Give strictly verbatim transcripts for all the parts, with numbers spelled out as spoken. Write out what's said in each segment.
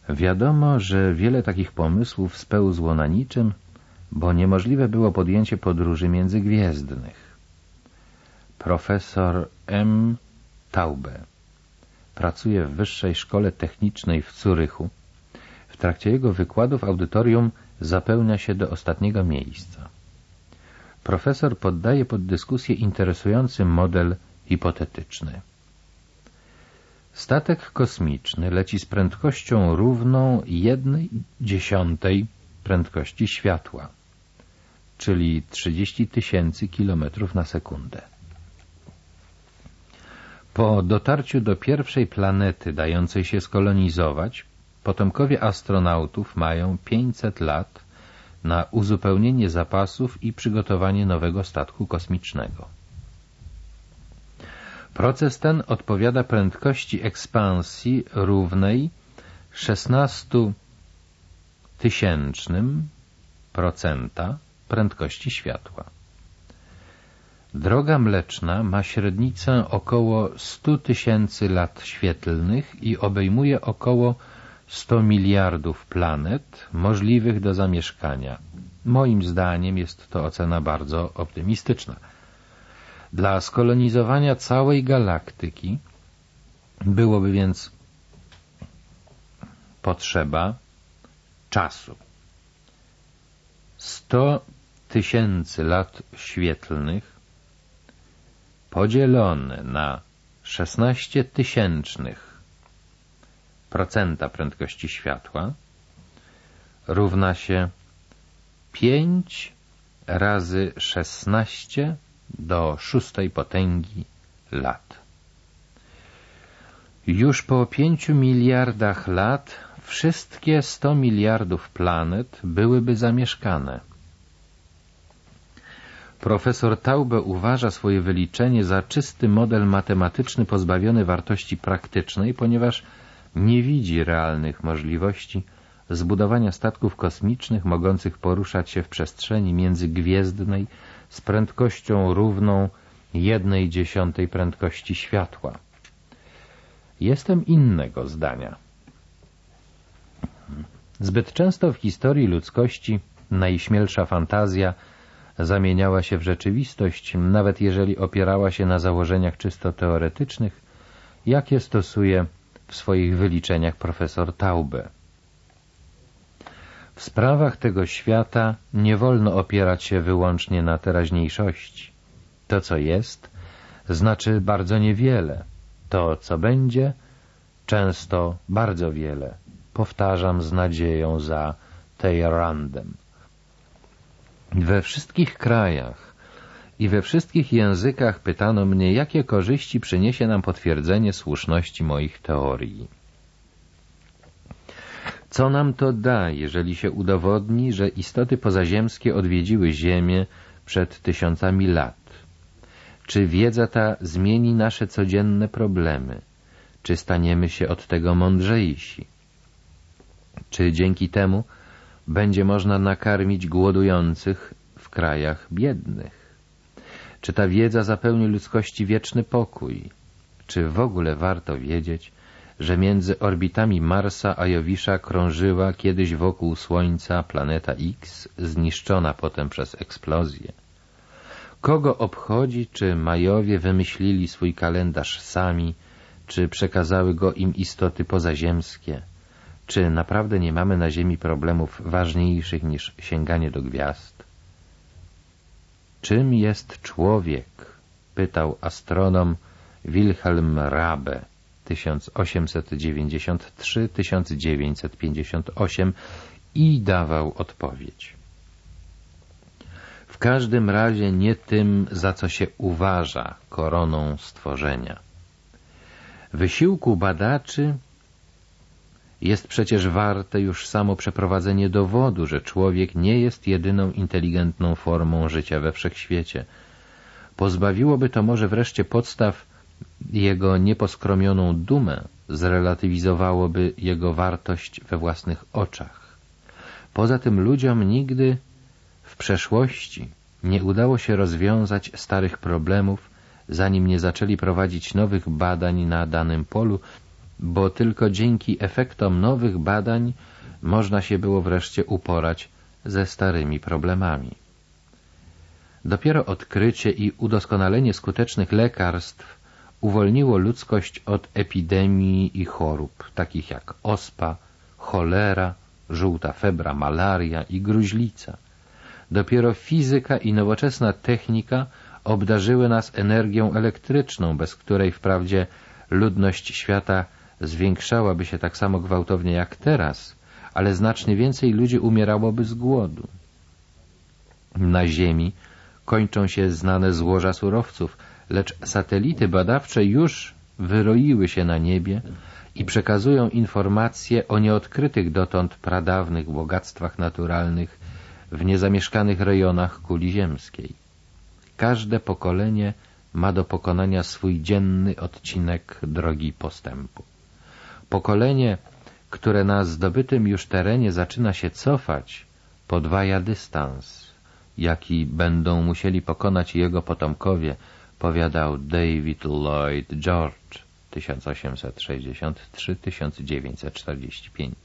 Wiadomo, że wiele takich pomysłów spełzło na niczym, bo niemożliwe było podjęcie podróży międzygwiezdnych. Profesor M. Taube pracuje w Wyższej Szkole Technicznej w Zurychu. W trakcie jego wykładów audytorium zapełnia się do ostatniego miejsca. Profesor poddaje pod dyskusję interesujący model hipotetyczny. Statek kosmiczny leci z prędkością równą jednej dziesiątej prędkości światła, czyli trzydzieści tysięcy kilometrów na sekundę. Po dotarciu do pierwszej planety dającej się skolonizować, potomkowie astronautów mają pięćset lat na uzupełnienie zapasów i przygotowanie nowego statku kosmicznego. Proces ten odpowiada prędkości ekspansji równej szesnastu tysięcznym procenta prędkości światła. Droga Mleczna ma średnicę około stu tysięcy lat świetlnych i obejmuje około sto miliardów planet możliwych do zamieszkania. Moim zdaniem jest to ocena bardzo optymistyczna. Dla skolonizowania całej galaktyki byłoby więc potrzeba czasu. sto tysięcy lat świetlnych podzielone na szesnaście tysięcznych procenta prędkości światła równa się pięć razy szesnaście do szóstej potęgi lat. Już po pięciu miliardach lat wszystkie sto miliardów planet byłyby zamieszkane. Profesor Taube uważa swoje wyliczenie za czysty model matematyczny pozbawiony wartości praktycznej, ponieważ nie widzi realnych możliwości zbudowania statków kosmicznych mogących poruszać się w przestrzeni międzygwiezdnej z prędkością równą jednej dziesiątej prędkości światła. Jestem innego zdania. Zbyt często w historii ludzkości najśmielsza fantazja zamieniała się w rzeczywistość, nawet jeżeli opierała się na założeniach czysto teoretycznych, jakie stosuje w swoich wyliczeniach profesor Taube. W sprawach tego świata nie wolno opierać się wyłącznie na teraźniejszości. To, co jest, znaczy bardzo niewiele. To, co będzie, często bardzo wiele. Powtarzam z nadzieją za Teyrandem. We wszystkich krajach i we wszystkich językach pytano mnie, jakie korzyści przyniesie nam potwierdzenie słuszności moich teorii. Co nam to da, jeżeli się udowodni, że istoty pozaziemskie odwiedziły Ziemię przed tysiącami lat? Czy wiedza ta zmieni nasze codzienne problemy? Czy staniemy się od tego mądrzejsi? Czy dzięki temu będzie można nakarmić głodujących w krajach biednych? Czy ta wiedza zapełni ludzkości wieczny pokój? Czy w ogóle warto wiedzieć, że między orbitami Marsa a Jowisza krążyła kiedyś wokół Słońca planeta X, zniszczona potem przez eksplozję? Kogo obchodzi, czy Majowie wymyślili swój kalendarz sami, czy przekazały go im istoty pozaziemskie? Czy naprawdę nie mamy na Ziemi problemów ważniejszych niż sięganie do gwiazd? Czym jest człowiek? Pytał astronom Wilhelm Raabe tysiąc osiemset dziewięćdziesiąt trzy do tysiąc dziewięćset pięćdziesiąt osiem i dawał odpowiedź. W każdym razie nie tym, za co się uważa koroną stworzenia. Wysiłku badaczy jest przecież warte już samo przeprowadzenie dowodu, że człowiek nie jest jedyną inteligentną formą życia we wszechświecie. Pozbawiłoby to może wreszcie podstaw jego nieposkromioną dumę, zrelatywizowałoby jego wartość we własnych oczach. Poza tym ludziom nigdy w przeszłości nie udało się rozwiązać starych problemów, zanim nie zaczęli prowadzić nowych badań na danym polu bo tylko dzięki efektom nowych badań można się było wreszcie uporać ze starymi problemami. Dopiero odkrycie i udoskonalenie skutecznych lekarstw uwolniło ludzkość od epidemii i chorób, takich jak ospa, cholera, żółta febra, malaria i gruźlica. Dopiero fizyka i nowoczesna technika obdarzyły nas energią elektryczną, bez której wprawdzie ludność świata zwiększałaby się tak samo gwałtownie jak teraz, ale znacznie więcej ludzi umierałoby z głodu. Na Ziemi kończą się znane złoża surowców, lecz satelity badawcze już wyroiły się na niebie i przekazują informacje o nieodkrytych dotąd pradawnych bogactwach naturalnych w niezamieszkanych rejonach kuli ziemskiej. Każde pokolenie ma do pokonania swój dzienny odcinek drogi postępu. Pokolenie, które na zdobytym już terenie zaczyna się cofać, podwaja dystans, jaki będą musieli pokonać jego potomkowie, powiadał David Lloyd George tysiąc osiemset sześćdziesiąty trzeci do tysiąc dziewięćset czterdziestego piątego.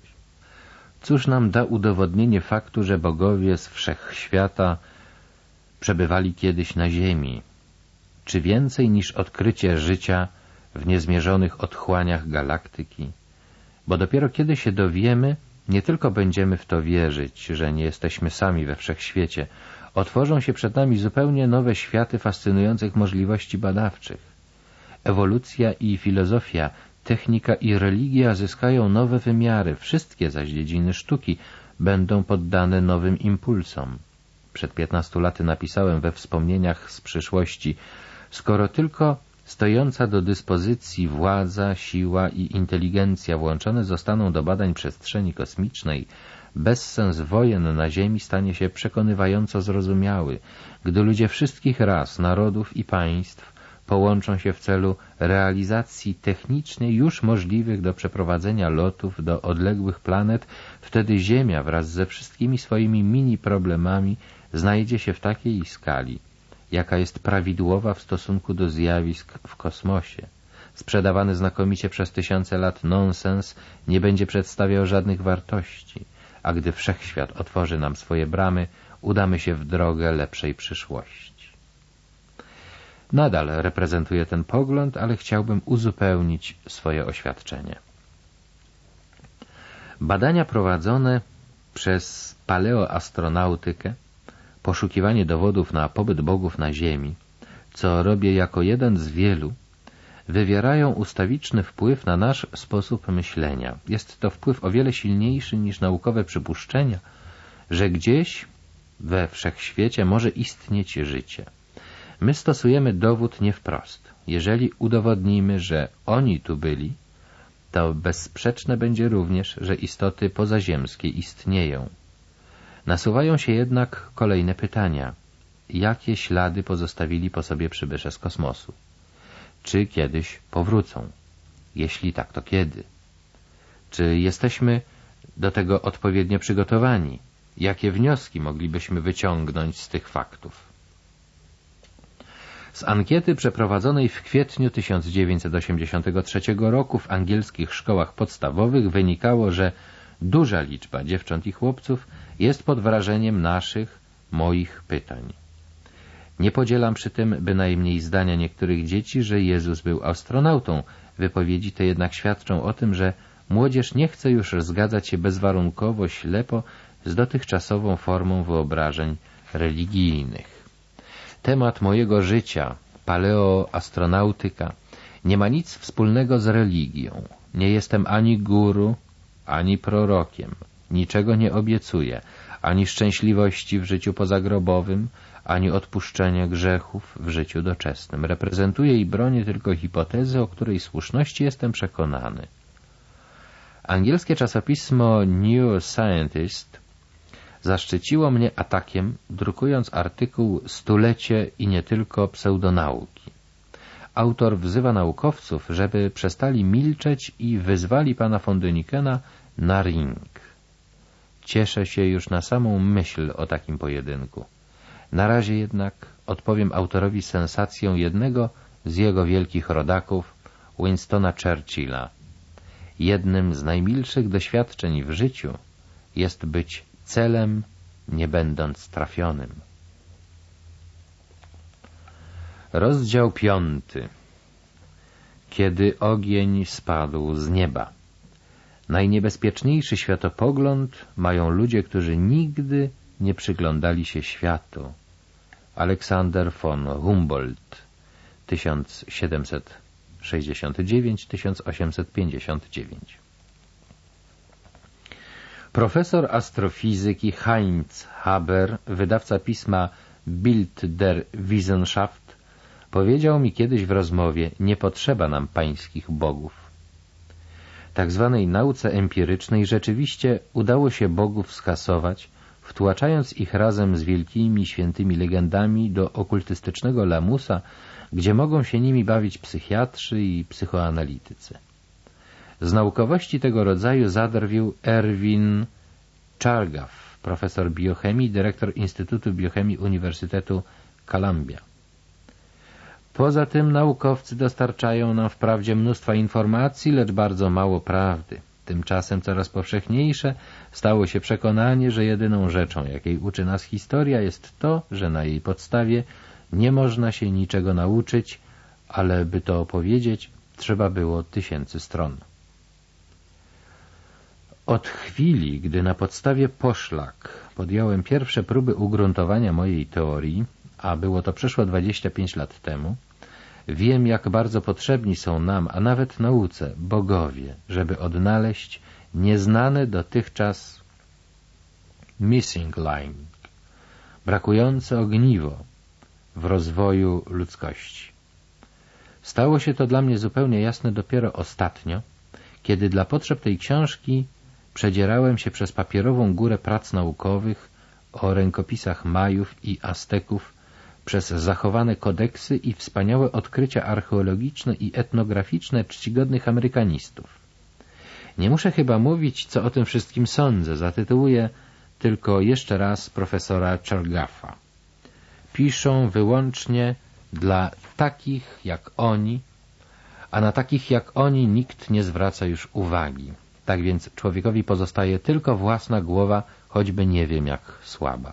Cóż nam da udowodnienie faktu, że bogowie z wszechświata przebywali kiedyś na ziemi? Czy więcej niż odkrycie życia w niezmierzonych otchłaniach galaktyki? Bo dopiero kiedy się dowiemy, nie tylko będziemy w to wierzyć, że nie jesteśmy sami we wszechświecie, otworzą się przed nami zupełnie nowe światy fascynujących możliwości badawczych. Ewolucja i filozofia, technika i religia zyskają nowe wymiary, wszystkie zaś dziedziny sztuki będą poddane nowym impulsom. Przed piętnastu laty napisałem we wspomnieniach z przyszłości: skoro tylko stojąca do dyspozycji władza, siła i inteligencja włączone zostaną do badań przestrzeni kosmicznej, bezsens wojen na Ziemi stanie się przekonywająco zrozumiały, gdy ludzie wszystkich ras, narodów i państw połączą się w celu realizacji technicznie już możliwych do przeprowadzenia lotów do odległych planet, wtedy Ziemia wraz ze wszystkimi swoimi mini-problemami znajdzie się w takiej skali, jaka jest prawidłowa w stosunku do zjawisk w kosmosie. Sprzedawany znakomicie przez tysiące lat nonsens nie będzie przedstawiał żadnych wartości, a gdy wszechświat otworzy nam swoje bramy, udamy się w drogę lepszej przyszłości. Nadal reprezentuję ten pogląd, ale chciałbym uzupełnić swoje oświadczenie. Badania prowadzone przez paleoastronautykę, poszukiwanie dowodów na pobyt bogów na Ziemi, co robię jako jeden z wielu, wywierają ustawiczny wpływ na nasz sposób myślenia. Jest to wpływ o wiele silniejszy niż naukowe przypuszczenia, że gdzieś we wszechświecie może istnieć życie. My stosujemy dowód nie wprost. Jeżeli udowodnimy, że oni tu byli, to bezsprzeczne będzie również, że istoty pozaziemskie istnieją. Nasuwają się jednak kolejne pytania. Jakie ślady pozostawili po sobie przybysze z kosmosu? Czy kiedyś powrócą? Jeśli tak, to kiedy? Czy jesteśmy do tego odpowiednio przygotowani? Jakie wnioski moglibyśmy wyciągnąć z tych faktów? Z ankiety przeprowadzonej w kwietniu tysiąc dziewięćset osiemdziesiątego trzeciego roku w angielskich szkołach podstawowych wynikało, że duża liczba dziewcząt i chłopców jest pod wrażeniem naszych, moich pytań. Nie podzielam przy tym bynajmniej zdania niektórych dzieci, że Jezus był astronautą. Wypowiedzi te jednak świadczą o tym, że młodzież nie chce już zgadzać się bezwarunkowo, ślepo z dotychczasową formą wyobrażeń religijnych. Temat mojego życia, paleoastronautyka, nie ma nic wspólnego z religią. Nie jestem ani guru, ani prorokiem. Niczego nie obiecuję, ani szczęśliwości w życiu pozagrobowym, ani odpuszczenia grzechów w życiu doczesnym. Reprezentuję i bronię tylko hipotezy, o której słuszności jestem przekonany. Angielskie czasopismo New Scientist zaszczyciło mnie atakiem, drukując artykuł Stulecie i nie tylko pseudonauki. Autor wzywa naukowców, żeby przestali milczeć i wyzwali pana von Dänikena na ring. Cieszę się już na samą myśl o takim pojedynku. Na razie jednak odpowiem autorowi sensacją jednego z jego wielkich rodaków, Winstona Churchilla. jednym z najmilszych doświadczeń w życiu jest być celem, nie będąc trafionym. Rozdział piąty. Kiedy ogień spadł z nieba. Najniebezpieczniejszy światopogląd mają ludzie, którzy nigdy nie przyglądali się światu. Aleksander von Humboldt, tysiąc siedemset sześćdziesiąty dziewiąty do tysiąc osiemset pięćdziesiątego dziewiątego. Profesor astrofizyki Heinz Haber, wydawca pisma Bild der Wissenschaft, powiedział mi kiedyś w rozmowie: nie potrzeba nam pańskich bogów. Tak zwanej nauce empirycznej rzeczywiście udało się bogów skasować, wtłaczając ich razem z wielkimi świętymi legendami do okultystycznego lamusa, gdzie mogą się nimi bawić psychiatrzy i psychoanalitycy. Z naukowości tego rodzaju zadrwił Erwin Chargaff, profesor biochemii, dyrektor Instytutu Biochemii Uniwersytetu Columbia. Poza tym naukowcy dostarczają nam wprawdzie mnóstwa informacji, lecz bardzo mało prawdy. Tymczasem coraz powszechniejsze stało się przekonanie, że jedyną rzeczą, jakiej uczy nas historia, jest to, że na jej podstawie nie można się niczego nauczyć, ale by to opowiedzieć, trzeba było tysięcy stron. Od chwili, gdy na podstawie poszlak podjąłem pierwsze próby ugruntowania mojej teorii, a było to przeszło dwadzieścia pięć lat temu, wiem, jak bardzo potrzebni są nam, a nawet nauce, bogowie, żeby odnaleźć nieznane dotychczas missing link, brakujące ogniwo w rozwoju ludzkości. Stało się to dla mnie zupełnie jasne dopiero ostatnio, kiedy dla potrzeb tej książki przedzierałem się przez papierową górę prac naukowych o rękopisach Majów i Azteków, przez zachowane kodeksy i wspaniałe odkrycia archeologiczne i etnograficzne czcigodnych amerykanistów. Nie muszę chyba mówić, co o tym wszystkim sądzę. Zatytułuję tylko jeszcze raz profesora Chargaffa. Piszą wyłącznie dla takich jak oni, a na takich jak oni nikt nie zwraca już uwagi. Tak więc człowiekowi pozostaje tylko własna głowa, choćby nie wiem jak słaba.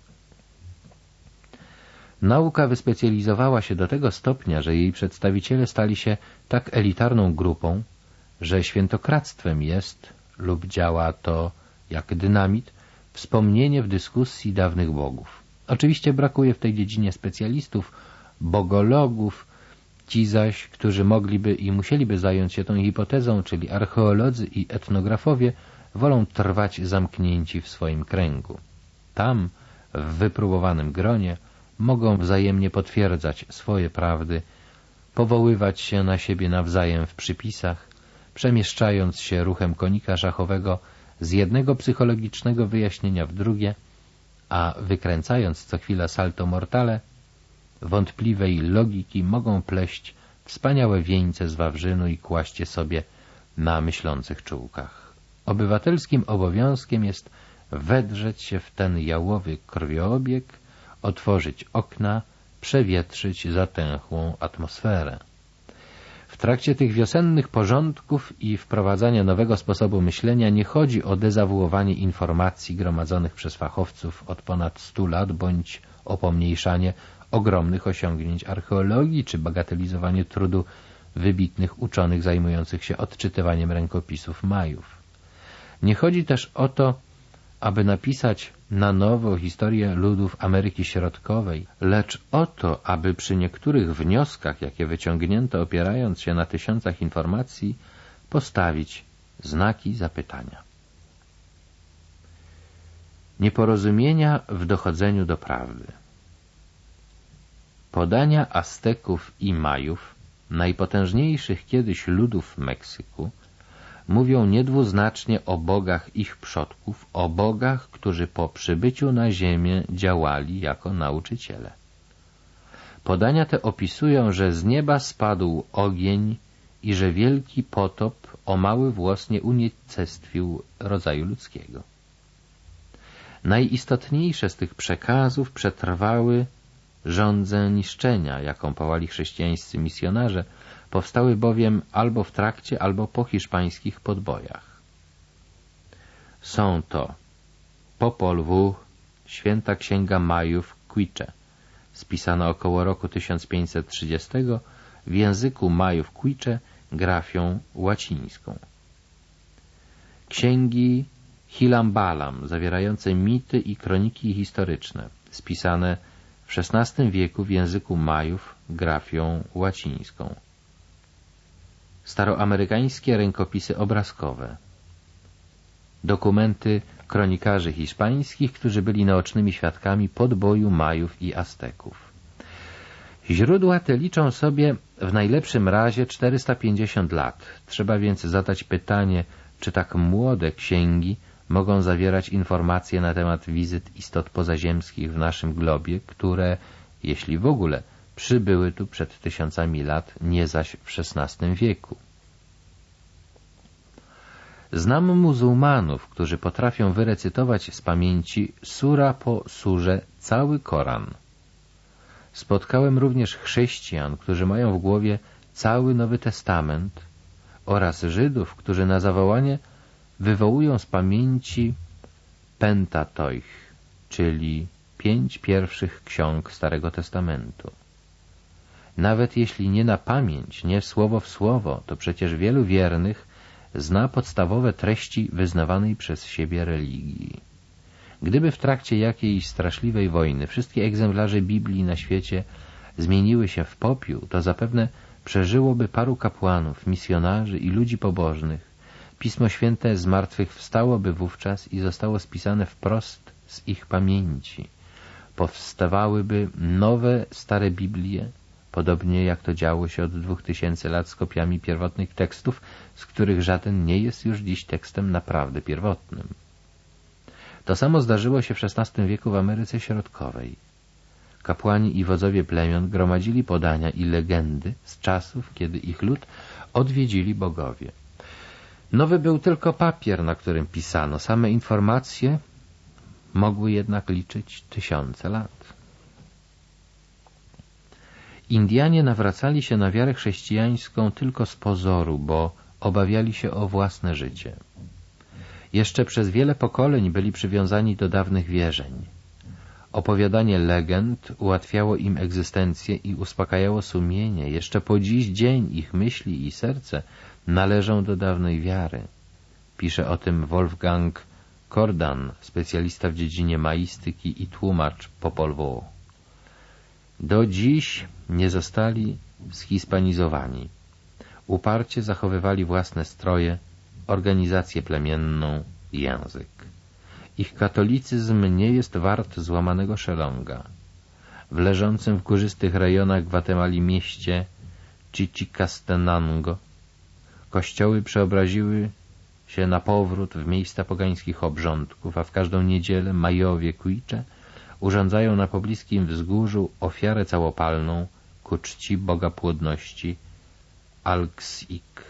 Nauka wyspecjalizowała się do tego stopnia, że jej przedstawiciele stali się tak elitarną grupą, że świętokradztwem jest, lub działa to jak dynamit, wspomnienie w dyskusji dawnych bogów. Oczywiście brakuje w tej dziedzinie specjalistów, bogologów, ci zaś, którzy mogliby i musieliby zająć się tą hipotezą, czyli archeolodzy i etnografowie, wolą trwać zamknięci w swoim kręgu. Tam, w wypróbowanym gronie, mogą wzajemnie potwierdzać swoje prawdy, powoływać się na siebie nawzajem w przypisach, przemieszczając się ruchem konika szachowego z jednego psychologicznego wyjaśnienia w drugie, a wykręcając co chwila salto mortale, wątpliwej logiki mogą pleść wspaniałe wieńce z wawrzynu i kłaść je sobie na myślących czółkach. Obywatelskim obowiązkiem jest wedrzeć się w ten jałowy krwiobieg, otworzyć okna, przewietrzyć zatęchłą atmosferę. W trakcie tych wiosennych porządków i wprowadzania nowego sposobu myślenia nie chodzi o dezawuowanie informacji gromadzonych przez fachowców od ponad stu lat, bądź o pomniejszanie ogromnych osiągnięć archeologii, czy bagatelizowanie trudu wybitnych uczonych zajmujących się odczytywaniem rękopisów Majów. Nie chodzi też o to, aby napisać na nowo historię ludów Ameryki Środkowej, lecz o to, aby przy niektórych wnioskach, jakie wyciągnięto opierając się na tysiącach informacji, postawić znaki zapytania. Nieporozumienia w dochodzeniu do prawdy. Podania Azteków i Majów, najpotężniejszych kiedyś ludów Meksyku, mówią niedwuznacznie o bogach ich przodków, o bogach, którzy po przybyciu na ziemię działali jako nauczyciele. Podania te opisują, że z nieba spadł ogień i że wielki potop o mały włos nie unicestwił rodzaju ludzkiego. Najistotniejsze z tych przekazów przetrwały żądzę niszczenia, jaką pałali chrześcijańscy misjonarze, Powstały bowiem albo w trakcie, albo po hiszpańskich podbojach. Są to Popol Vuh, Święta Księga Majów Quiche, spisana około roku tysiąc pięćset trzydziestego w języku Majów Quiche grafią łacińską. Księgi Hilambalam, zawierające mity i kroniki historyczne, spisane w szesnastym wieku w języku Majów grafią łacińską. Staroamerykańskie rękopisy obrazkowe. Dokumenty kronikarzy hiszpańskich, którzy byli naocznymi świadkami podboju Majów i Azteków. Źródła te liczą sobie w najlepszym razie czterysta pięćdziesiąt lat. Trzeba więc zadać pytanie, czy tak młode księgi mogą zawierać informacje na temat wizyt istot pozaziemskich w naszym globie, które, jeśli w ogóle, przybyły tu przed tysiącami lat, nie zaś w szesnastym wieku. Znam muzułmanów, którzy potrafią wyrecytować z pamięci sura po surze cały Koran. Spotkałem również chrześcijan, którzy mają w głowie cały Nowy Testament, oraz Żydów, którzy na zawołanie wywołują z pamięci Pentateuch, czyli pięć pierwszych ksiąg Starego Testamentu. Nawet jeśli nie na pamięć, nie słowo w słowo, to przecież wielu wiernych zna podstawowe treści wyznawanej przez siebie religii. Gdyby w trakcie jakiejś straszliwej wojny wszystkie egzemplarze Biblii na świecie zmieniły się w popiół, to zapewne przeżyłoby paru kapłanów, misjonarzy i ludzi pobożnych. Pismo Święte zmartwychwstałoby wówczas i zostało spisane wprost z ich pamięci. Powstawałyby nowe, stare Biblie, podobnie jak to działo się od dwóch tysięcy lat z kopiami pierwotnych tekstów, z których żaden nie jest już dziś tekstem naprawdę pierwotnym. To samo zdarzyło się w szesnastym wieku w Ameryce Środkowej. Kapłani i wodzowie plemion gromadzili podania i legendy z czasów, kiedy ich lud odwiedzili bogowie. Nowy był tylko papier, na którym pisano. Same informacje mogły jednak liczyć tysiące lat. Indianie nawracali się na wiarę chrześcijańską tylko z pozoru, bo obawiali się o własne życie. Jeszcze przez wiele pokoleń byli przywiązani do dawnych wierzeń. Opowiadanie legend ułatwiało im egzystencję i uspokajało sumienie. Jeszcze po dziś dzień ich myśli i serce należą do dawnej wiary. Pisze o tym Wolfgang Kordan, specjalista w dziedzinie maistyki i tłumacz Popol Vuh. Do dziś nie zostali zhispanizowani. Uparcie zachowywali własne stroje, organizację plemienną i język. Ich katolicyzm nie jest wart złamanego szelonga. W leżącym w górzystych rejonach Gwatemali mieście Chichicastenango kościoły przeobraziły się na powrót w miejsca pogańskich obrządków, a w każdą niedzielę Majowie Quiche urządzają na pobliskim wzgórzu ofiarę całopalną ku czci Boga płodności Alxik.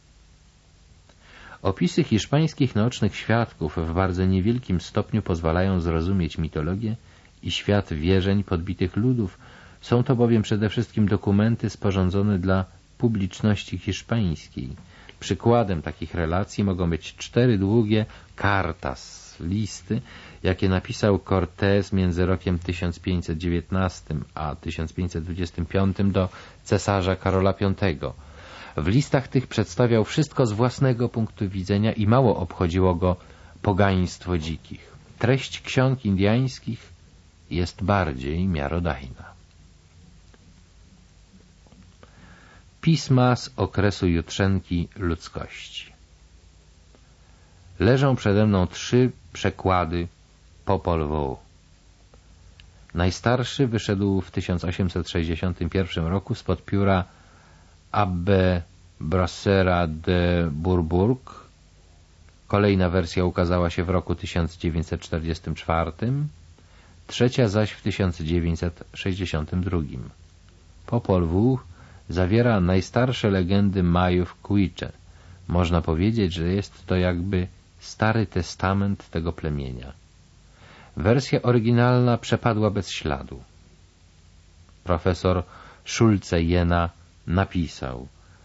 Opisy hiszpańskich naocznych świadków w bardzo niewielkim stopniu pozwalają zrozumieć mitologię i świat wierzeń podbitych ludów. Są to bowiem przede wszystkim dokumenty sporządzone dla publiczności hiszpańskiej. Przykładem takich relacji mogą być cztery długie cartas, listy, jakie napisał Cortés między rokiem tysiąc pięćset dziewiętnastym a tysiąc pięćset dwudziestym piątym do cesarza Karola Piątego. W listach tych przedstawiał wszystko z własnego punktu widzenia i mało obchodziło go pogaństwo dzikich. Treść ksiąg indiańskich jest bardziej miarodajna. Pisma z okresu jutrzenki ludzkości. Leżą przede mną trzy przekłady Popol Vuh. Najstarszy wyszedł w tysiąc osiemset sześćdziesiątym pierwszym roku spod pióra Abbe Brossera de Bourbourg. Kolejna wersja ukazała się w roku tysiąc dziewięćset czterdziestym czwartym, trzecia zaś w tysiąc dziewięćset sześćdziesiątym drugim. Popol Vuh zawiera najstarsze legendy Majów Quiche. Można powiedzieć, że jest to jakby Stary Testament tego plemienia. Wersja oryginalna przepadła bez śladu. Profesor Schulze Jena napisał: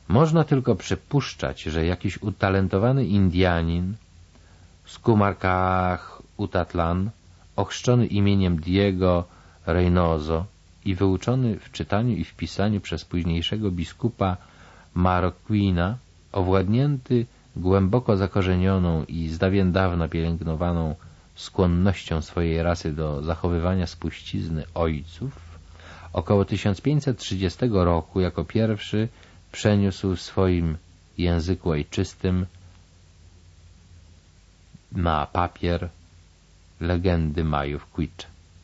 Można tylko przypuszczać, że jakiś utalentowany Indianin z Kumarkach Utatlan, ochrzczony imieniem Diego Reynoso i wyuczony w czytaniu i w pisaniu przez późniejszego biskupa Marroquina, owładnięty głęboko zakorzenioną i z dawien dawna pielęgnowaną skłonnością swojej rasy do zachowywania spuścizny ojców, około tysiąc pięćset trzydziestego roku jako pierwszy przeniósł w swoim języku ojczystym na papier legendy Majów Quiché.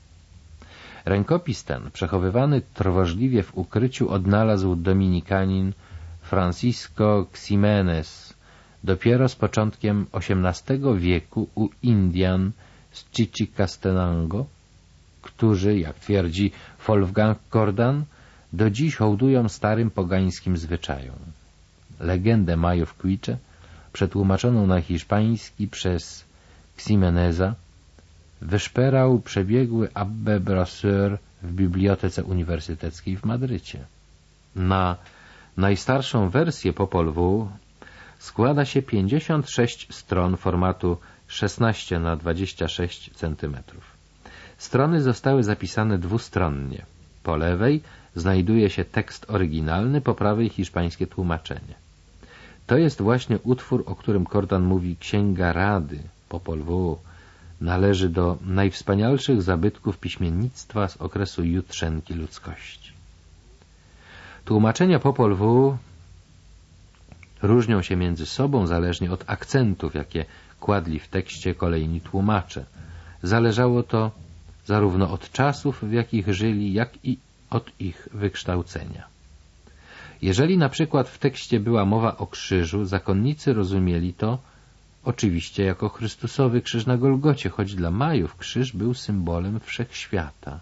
Rękopis ten, przechowywany trwożliwie w ukryciu, odnalazł dominikanin Francisco Ximenez dopiero z początkiem osiemnastego wieku u Indian z Chichicastenango, którzy, jak twierdzi Wolfgang Cordan, do dziś hołdują starym pogańskim zwyczajom. Legendę Majów Quiché, przetłumaczoną na hiszpański przez Ximeneza, wyszperał przebiegły Abbe Brasseur w Bibliotece Uniwersyteckiej w Madrycie. Na najstarszą wersję Popol Vuh składa się pięćdziesiąt sześć stron formatu szesnaście na dwadzieścia sześć centymetrów. Strony zostały zapisane dwustronnie. Po lewej znajduje się tekst oryginalny, po prawej hiszpańskie tłumaczenie. To jest właśnie utwór, o którym Cordan mówi: Księga Rady Popol Vuh należy do najwspanialszych zabytków piśmiennictwa z okresu jutrzenki ludzkości. Tłumaczenia Popol Vuh różnią się między sobą zależnie od akcentów, jakie kładli w tekście kolejni tłumacze. Zależało to zarówno od czasów, w jakich żyli, jak i od ich wykształcenia. Jeżeli na przykład w tekście była mowa o krzyżu, zakonnicy rozumieli to oczywiście jako Chrystusowy krzyż na Golgocie, choć dla Majów krzyż był symbolem wszechświata.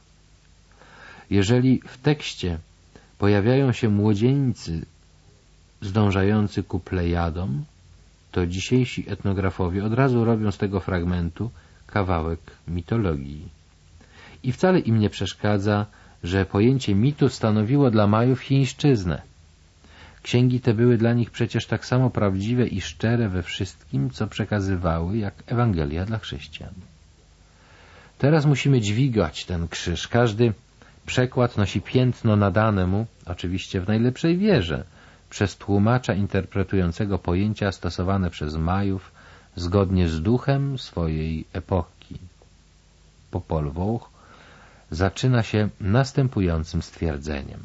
Jeżeli w tekście pojawiają się młodzieńcy zdążający ku Plejadom, to dzisiejsi etnografowie od razu robią z tego fragmentu kawałek mitologii. I wcale im nie przeszkadza, że pojęcie mitu stanowiło dla Majów chińszczyznę. Księgi te były dla nich przecież tak samo prawdziwe i szczere we wszystkim, co przekazywały, jak Ewangelia dla chrześcijan. Teraz musimy dźwigać ten krzyż. Każdy przekład nosi piętno nadane mu, oczywiście w najlepszej wierze, przez tłumacza interpretującego pojęcia stosowane przez Majów zgodnie z duchem swojej epoki. Popol Vuh zaczyna się następującym stwierdzeniem.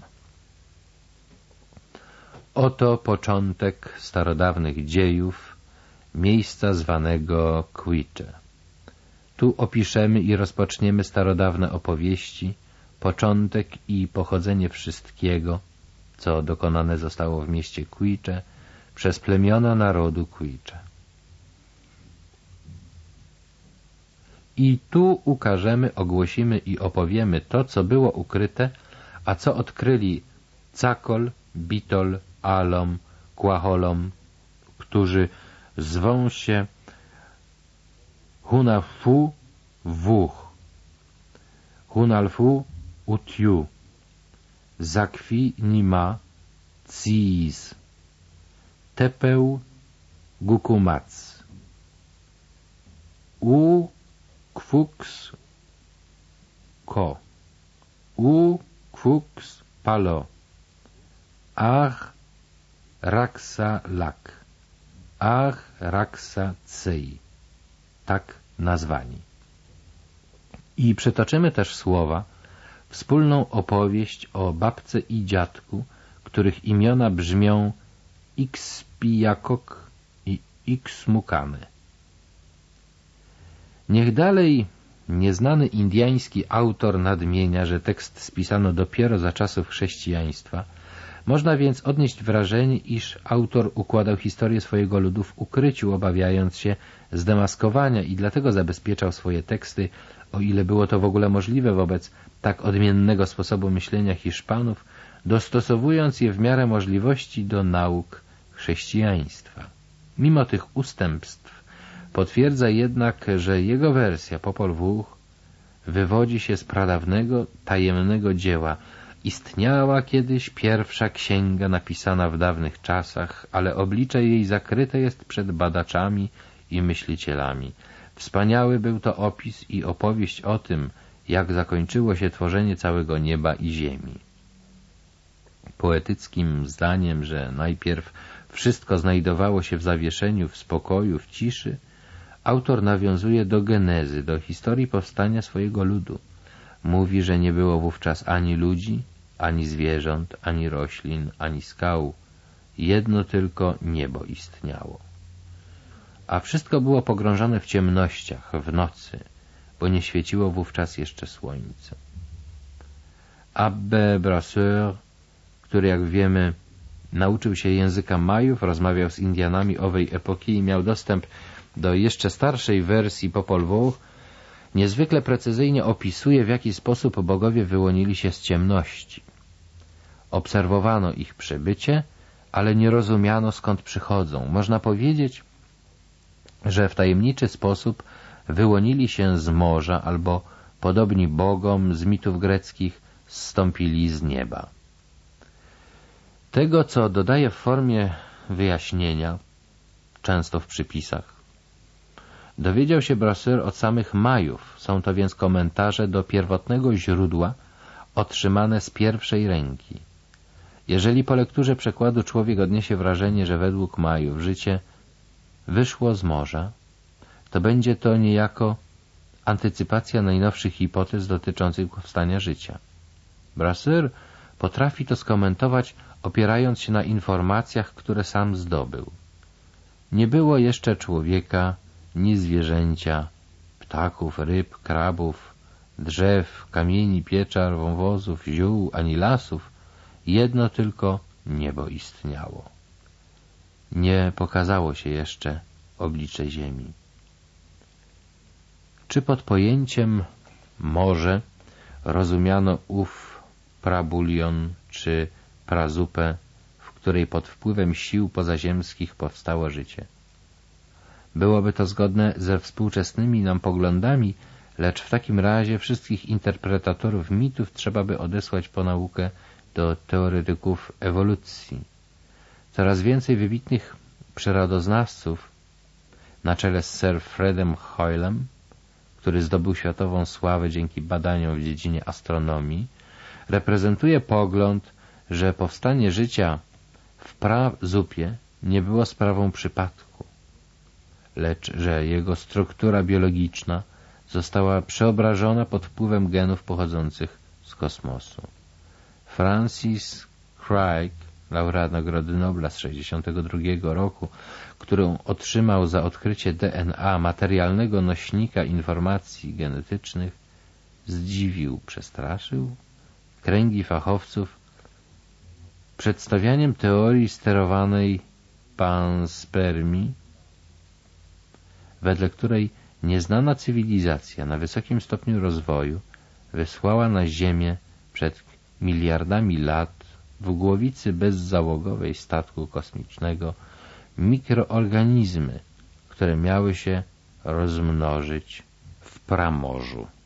Oto początek starodawnych dziejów miejsca zwanego Quiché. Tu opiszemy i rozpoczniemy starodawne opowieści, początek i pochodzenie wszystkiego, co dokonane zostało w mieście Quiché przez plemiona narodu Quiché. I tu ukażemy, ogłosimy i opowiemy to, co było ukryte, a co odkryli Cakol, Bitol, Alom, Kłaholom, którzy zwą się Hunalfu Vuh, Hunalfu Utju, Zakwi Nima Tsiz, Tepeł Gukumac, U Kwuks Ko, U Kwuks Palo, Ach Raksa Lak, Ach Raksa Cei, tak nazwani. I przytoczymy też słowa, wspólną opowieść o babce i dziadku, których imiona brzmią Ixpiakok i Ixmukane. Niech dalej nieznany indyjski autor nadmienia, że tekst spisano dopiero za czasów chrześcijaństwa. Można więc odnieść wrażenie, iż autor układał historię swojego ludu w ukryciu, obawiając się zdemaskowania i dlatego zabezpieczał swoje teksty, o ile było to w ogóle możliwe wobec tak odmiennego sposobu myślenia Hiszpanów, dostosowując je w miarę możliwości do nauk chrześcijaństwa. Mimo tych ustępstw potwierdza jednak, że jego wersja Popol Vuh wywodzi się z pradawnego, tajemnego dzieła, Istniała kiedyś pierwsza księga napisana w dawnych czasach, ale oblicze jej zakryte jest przed badaczami i myślicielami. Wspaniały był to opis i opowieść o tym, jak zakończyło się tworzenie całego nieba i ziemi. Poetyckim zdaniem, że najpierw wszystko znajdowało się w zawieszeniu, w spokoju, w ciszy, autor nawiązuje do genezy, do historii powstania swojego ludu. Mówi, że nie było wówczas ani ludzi, ani zwierząt, ani roślin, ani skał. Jedno tylko niebo istniało. A wszystko było pogrążone w ciemnościach, w nocy, bo nie świeciło wówczas jeszcze słońce. Abbé Brasseur, który, jak wiemy, nauczył się języka Majów, rozmawiał z Indianami owej epoki i miał dostęp do jeszcze starszej wersji Popol Vuh, niezwykle precyzyjnie opisuje, w jaki sposób bogowie wyłonili się z ciemności. Obserwowano ich przybycie, ale nie rozumiano, skąd przychodzą. Można powiedzieć, że w tajemniczy sposób wyłonili się z morza albo, podobni bogom z mitów greckich, zstąpili z nieba. Tego, co dodaje w formie wyjaśnienia, często w przypisach, dowiedział się Brasseur od samych Majów. Są to więc komentarze do pierwotnego źródła otrzymane z pierwszej ręki. Jeżeli po lekturze przekładu człowiek odniesie wrażenie, że według Majów życie wyszło z morza, to będzie to niejako antycypacja najnowszych hipotez dotyczących powstania życia. Brasseur potrafi to skomentować, opierając się na informacjach, które sam zdobył. Nie było jeszcze człowieka, ni zwierzęcia, ptaków, ryb, krabów, drzew, kamieni, pieczar, wąwozów, ziół, ani lasów. Jedno tylko niebo istniało. Nie pokazało się jeszcze oblicze ziemi. Czy pod pojęciem morze rozumiano ów prabulion czy prazupę, w której pod wpływem sił pozaziemskich powstało życie? Byłoby to zgodne ze współczesnymi nam poglądami, lecz w takim razie wszystkich interpretatorów mitów trzeba by odesłać po naukę do teoretyków ewolucji. Coraz więcej wybitnych przyrodoznawców, na czele z Sir Fredem Hoylem, który zdobył światową sławę dzięki badaniom w dziedzinie astronomii, reprezentuje pogląd, że powstanie życia w prazupie nie było sprawą przypadku, lecz że jego struktura biologiczna została przeobrażona pod wpływem genów pochodzących z kosmosu. Francis Crick, laureat Nagrody Nobla z tysiąc dziewięćset sześćdziesiątego drugiego roku, którą otrzymał za odkrycie D N A, materialnego nośnika informacji genetycznych, zdziwił, przestraszył kręgi fachowców przedstawianiem teorii sterowanej panspermii, wedle której nieznana cywilizacja na wysokim stopniu rozwoju wysłała na Ziemię przed miliardami lat w głowicy bezzałogowej statku kosmicznego mikroorganizmy, które miały się rozmnożyć w pramorzu.